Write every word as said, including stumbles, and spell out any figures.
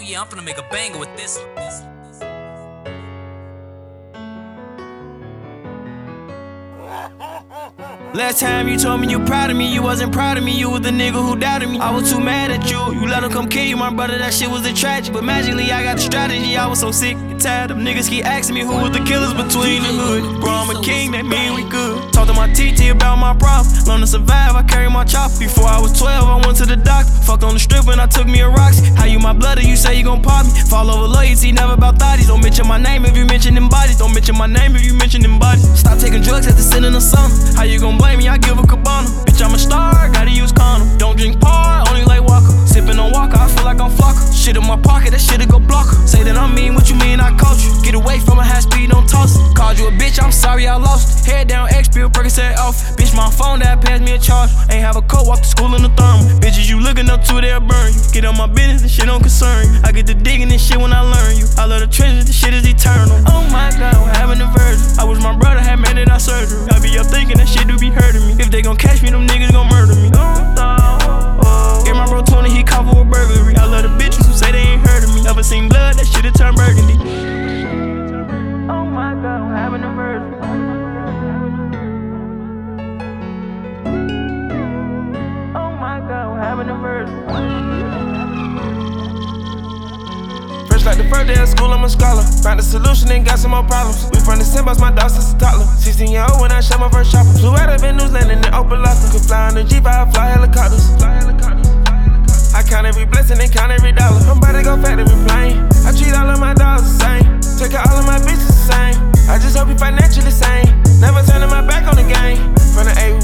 yeah, I'm finna make a banger with this. this. Last time you told me you proud of me, you wasn't proud of me, you was the nigga who doubted me. I was too mad at you, you let him come kill you, my brother, that shit was a tragic. But magically I got the strategy, I was so sick and tired of niggas keep asking me who was the killers between the hood. Bro, I'm a king, that mean we good. Talk to my T T about my problems, learn to survive, I carry my chopper. Before I was twelve, I went to the doctor, fucked on the strip and I took me a Roxy. How you my blood or you say you gon' pop me? Fall over loyalty, never about thotties. Don't mention my name if you mention them bodies. Don't mention my name if you mention them bodies. Stop taking drugs at the sin in the summer. How you gon' blame me? I give a cabana. Bitch, I'm a star, gotta use condom. Don't drink par, only like Walker. Sippin' on Walker, I feel like I'm Flocker. Shit in my pocket, that shit'll go blocker. Say that I'm mean, what you mean I coach you? Get away from a high speed, don't toss it. Called you a bitch, I'm sorry I lost it. Head down, X pill, Percocet off. Bitch, my phone that passed me a charge. Ain't have a coat, walk to school in the thermal. Bitches you looking up to, they'll burn you. Get on my business, this shit don't concern you. I get to digging this shit when I learn you. I love the treasures, this shit is eternal. Oh my God, I'm having a virgin. I wish my brother had made it out surgery. I be up thinking that shit do be hurting me. If they gon' catch me, them niggas gon' murder me. Oh, oh, oh. Get my bro twenty, he caught for a burglary. I love the bitches who say they ain't heard of me. Never seen blood, that shit'll turn burgundy. Oh my God, I'm having a virgin. Oh my God, I'm having a virgin. Fresh like the first day of school, I'm a scholar. Found a solution and got some more problems. We from the same boss, my dog since a toddler. sixteen year old when I shot my first chopper. Flew out of New Zealand in the open locker. Could fly on the G five, fly helicopters. Fly helicopters. I count every blessing and count every dollar. I'm about to go factory plane. I treat all of my dogs the same. Take out all of my bitches the same. I just hope you financially sane. Never turning my back on the game. From the A